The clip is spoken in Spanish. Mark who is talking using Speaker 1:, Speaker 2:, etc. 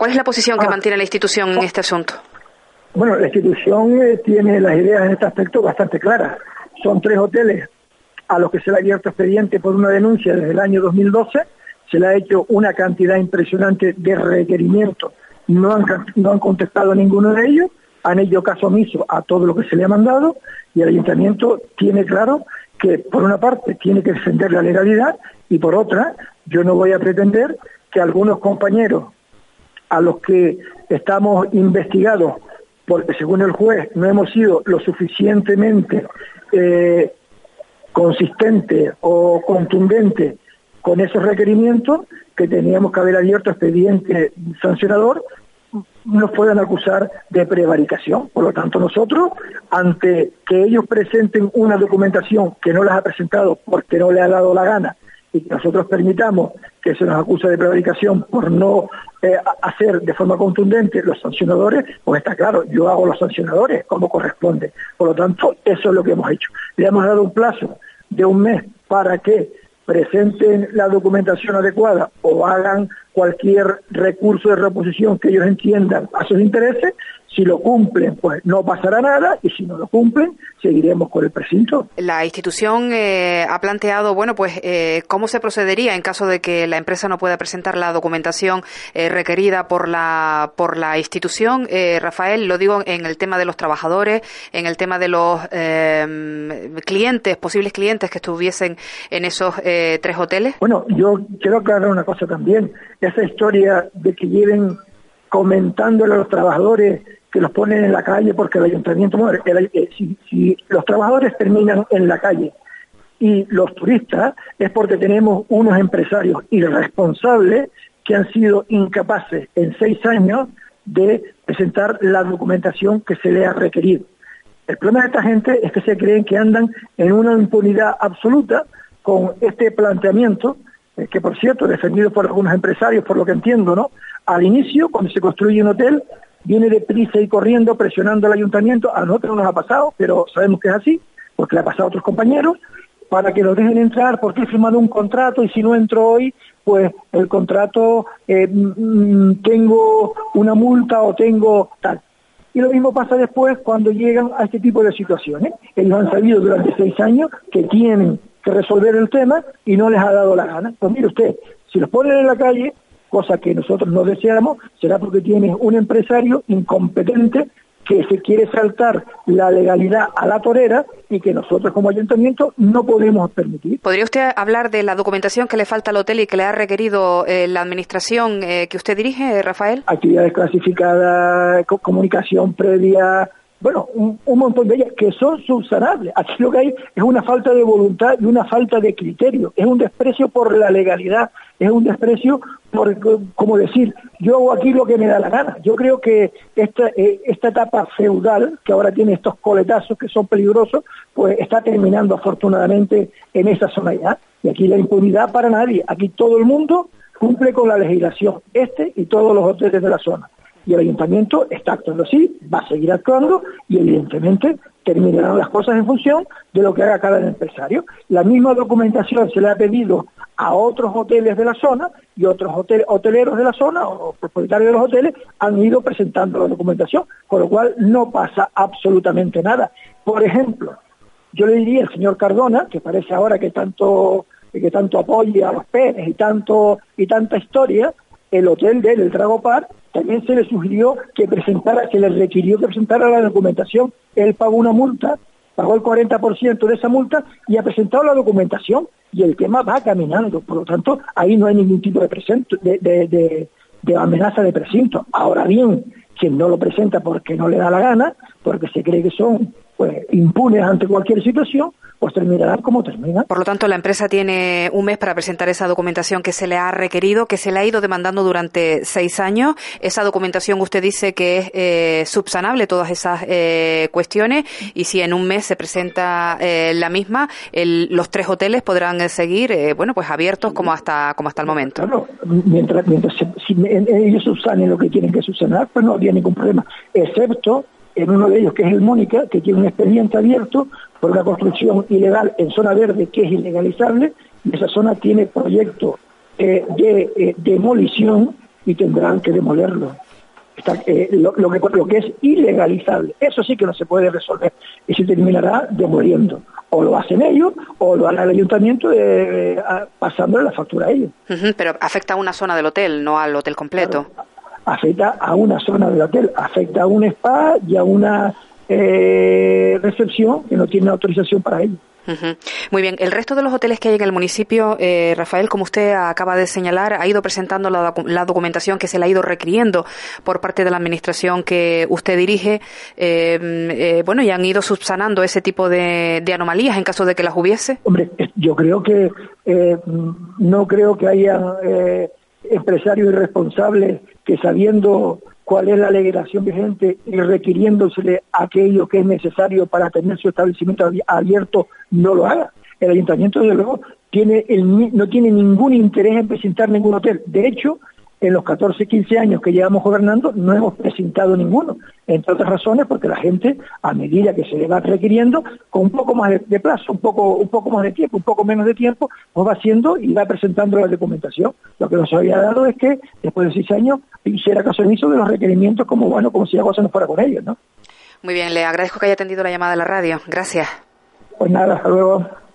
Speaker 1: ¿Cuál es la posición que mantiene la institución en este asunto?
Speaker 2: Bueno, la institución tiene las ideas en este aspecto bastante claras. Son 3 hoteles a los que se le ha abierto expediente por una denuncia desde el año 2012. Se le ha hecho una cantidad impresionante de requerimientos. No han contestado a ninguno de ellos. Han hecho caso omiso a todo lo que se le ha mandado. Y el ayuntamiento tiene claro que, por una parte, tiene que defender la legalidad y, por otra, yo no voy a pretender que algunos compañeros a los que estamos investigados, porque según el juez no hemos sido lo suficientemente consistentes o contundentes con esos requerimientos, que teníamos que haber abierto expediente sancionador, nos puedan acusar de prevaricación. Por lo tanto, nosotros, ante que ellos presenten una documentación que no las ha presentado porque no le ha dado la gana, y que nosotros permitamos que se nos acuse de prevaricación por no hacer de forma contundente los sancionadores, pues está claro, yo hago los sancionadores como corresponde. Por lo tanto, eso es lo que hemos hecho. Le hemos dado un plazo de 1 mes para que presenten la documentación adecuada o hagan cualquier recurso de reposición que ellos entiendan a sus intereses. Si lo cumplen, pues no pasará nada, y si no lo cumplen, seguiremos con el precinto. La institución ha planteado,
Speaker 1: cómo se procedería en caso de que la empresa no pueda presentar la documentación requerida por la institución. Rafael, lo digo en el tema de los trabajadores, en el tema de los posibles clientes que estuviesen en esos 3 hoteles.
Speaker 2: Bueno, yo quiero aclarar una cosa también. Esa historia de que lleven comentándole a los trabajadores que los ponen en la calle porque el ayuntamiento muere. Si los trabajadores terminan en la calle y los turistas, es porque tenemos unos empresarios irresponsables que han sido incapaces en 6 años de presentar la documentación que se les ha requerido. El problema de esta gente es que se creen que andan en una impunidad absoluta con este planteamiento, que por cierto, defendido por algunos empresarios, por lo que entiendo, ¿no? Al inicio, cuando se construye un hotel, viene deprisa y corriendo, presionando al ayuntamiento. A nosotros no nos ha pasado, pero sabemos que es así, porque le ha pasado a otros compañeros, para que nos dejen entrar, porque he firmado un contrato y si no entro hoy, pues el contrato tengo una multa o tengo tal. Y lo mismo pasa después cuando llegan a este tipo de situaciones. Ellos han sabido durante 6 años que tienen que resolver el tema y no les ha dado la gana. Pues mire usted, si los ponen en la calle, cosa que nosotros no deseamos, será porque tiene un empresario incompetente que se quiere saltar la legalidad a la torera y que nosotros como ayuntamiento no podemos permitir.
Speaker 1: ¿Podría usted hablar de la documentación que le falta al hotel y que le ha requerido la administración que usted dirige, Rafael?
Speaker 2: Actividades clasificadas, comunicación previa, un montón de ellas que son subsanables. Aquí lo que hay es una falta de voluntad y una falta de criterio, es un desprecio por la legalidad, es un desprecio por, como decir, yo hago aquí lo que me da la gana. Yo creo que esta etapa feudal, que ahora tiene estos coletazos que son peligrosos, pues está terminando afortunadamente en esa zona ya. Y aquí la impunidad para nadie, aquí todo el mundo cumple con la legislación, y todos los hoteles de la zona. Y el ayuntamiento está actuando así, va a seguir actuando y evidentemente terminarán las cosas en función de lo que haga cada empresario. La misma documentación se le ha pedido a otros hoteles de la zona y otros hoteleros de la zona o propietarios de los hoteles han ido presentando la documentación, con lo cual no pasa absolutamente nada. Por ejemplo, yo le diría al señor Cardona, que parece ahora que tanto apoya a los penes y tanta historia, el hotel de él, el Drago Park, también se le sugirió se le requirió que presentara la documentación. Él pagó una multa, pagó el 40% de esa multa y ha presentado la documentación y el tema va caminando. Por lo tanto, ahí no hay ningún tipo de amenaza de precinto. Ahora bien, quien no lo presenta porque no le da la gana, porque se cree que son impunes ante cualquier situación, pues terminarán como terminan.
Speaker 1: Por lo tanto, la empresa tiene 1 mes para presentar esa documentación que se le ha requerido, que se le ha ido demandando durante 6 años. Esa documentación usted dice que es subsanable, todas esas cuestiones, y si en 1 mes se presenta la misma, los 3 hoteles podrán seguir abiertos como hasta el momento.
Speaker 2: Claro, mientras si ellos subsanen lo que tienen que subsanar, pues no habría ningún problema, excepto en uno de ellos, que es el Mónica, que tiene un expediente abierto por una construcción ilegal en zona verde que es ilegalizable, y esa zona tiene proyecto de demolición y tendrán que demolerlo. Lo que es ilegalizable, eso sí que no se puede resolver y se terminará demoliendo. O lo hacen ellos o lo hará el ayuntamiento pasándole la factura a ellos.
Speaker 1: Pero afecta a una zona del hotel, no al hotel completo.
Speaker 2: Claro, afecta a una zona del hotel, afecta a un spa y a una recepción que no tiene autorización para ello.
Speaker 1: Muy bien. El resto de los hoteles que hay en el municipio, Rafael, como usted acaba de señalar, ha ido presentando la documentación que se le ha ido requiriendo por parte de la administración que usted dirige, y han ido subsanando ese tipo de anomalías en caso de que las hubiese.
Speaker 2: Hombre, yo creo que no creo que haya empresarios irresponsables que, sabiendo cuál es la legislación vigente y requiriéndosele aquello que es necesario para tener su establecimiento abierto, no lo haga. El ayuntamiento, desde luego, no tiene ningún interés en presentar ningún hotel. De hecho, en los 14, 15 años que llevamos gobernando, no hemos presentado ninguno. Entre otras razones, porque la gente, a medida que se le va requiriendo, con un poco más de plazo, un poco más de tiempo, un poco menos de tiempo, pues va haciendo y va presentando la documentación. Lo que nos había dado es que, después de 6 años, hiciera caso omiso de los requerimientos, como si la cosa no fuera con ellos, ¿no?
Speaker 1: Muy bien, le agradezco que haya atendido la llamada de la radio. Gracias.
Speaker 2: Pues nada, hasta luego.